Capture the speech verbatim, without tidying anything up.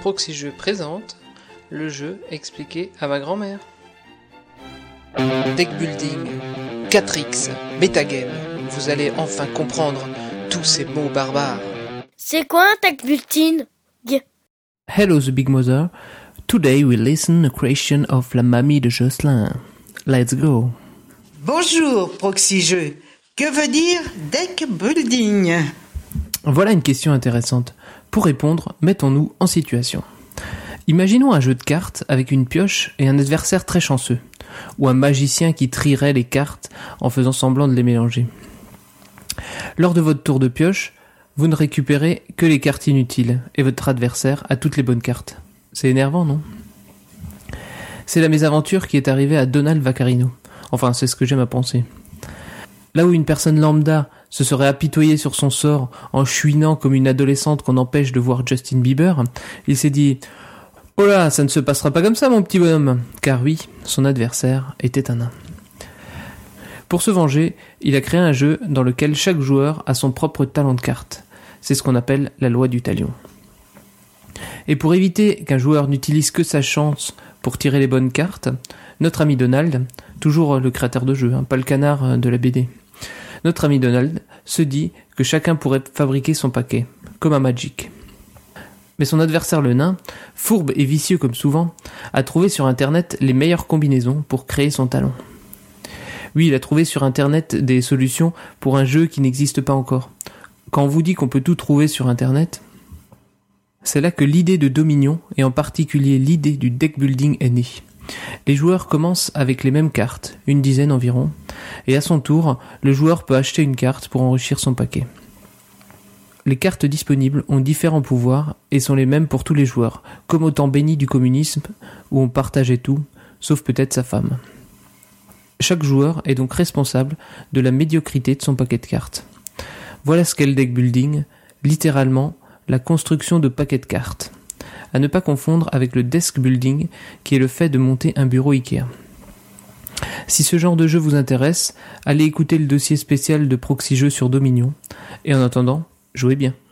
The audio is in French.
Proxy Jeux présente le jeu expliqué à ma grand-mère. Deck building, quatre X, metagame, vous allez enfin comprendre tous ces mots barbares. C'est quoi un deck building? Hello the Big Mother. Today we listen a creation of la mamie de Jocelyn. Let's go. Bonjour Proxy Jeux. Que veut dire deck building? Voilà une question intéressante. Pour répondre, mettons-nous en situation. Imaginons un jeu de cartes avec une pioche et un adversaire très chanceux, ou un magicien qui trierait les cartes en faisant semblant de les mélanger. Lors de votre tour de pioche, vous ne récupérez que les cartes inutiles, et votre adversaire a toutes les bonnes cartes. C'est énervant, non? C'est la mésaventure qui est arrivée à Donald Vaccarino. Enfin, c'est ce que j'aime à penser. Là où une personne lambda se serait apitoyée sur son sort en chouinant comme une adolescente qu'on empêche de voir Justin Bieber, il s'est dit « Oh là, ça ne se passera pas comme ça, mon petit bonhomme !» Car oui, son adversaire était un nain. Pour se venger, il a créé un jeu dans lequel chaque joueur a son propre talent de carte. C'est ce qu'on appelle la loi du talion. Et pour éviter qu'un joueur n'utilise que sa chance pour tirer les bonnes cartes, notre ami Donald, toujours le créateur de jeu, hein, pas le canard de la B D, notre ami Donald se dit que chacun pourrait fabriquer son paquet, comme un Magic. Mais son adversaire le nain, fourbe et vicieux comme souvent, a trouvé sur internet les meilleures combinaisons pour créer son talon. Oui, il a trouvé sur internet des solutions pour un jeu qui n'existe pas encore. Quand on vous dit qu'on peut tout trouver sur internet, c'est là que l'idée de Dominion, et en particulier l'idée du deck building, est née. Les joueurs commencent avec les mêmes cartes, une dizaine environ, et à son tour, le joueur peut acheter une carte pour enrichir son paquet. Les cartes disponibles ont différents pouvoirs et sont les mêmes pour tous les joueurs, comme au temps béni du communisme où on partageait tout, sauf peut-être sa femme. Chaque joueur est donc responsable de la médiocrité de son paquet de cartes. Voilà ce qu'est le deck building, littéralement la construction de paquets de cartes. À ne pas confondre avec le desk building, qui est le fait de monter un bureau Ikea. Si ce genre de jeu vous intéresse, allez écouter le dossier spécial de Proxy Jeux sur Dominion, et en attendant, jouez bien.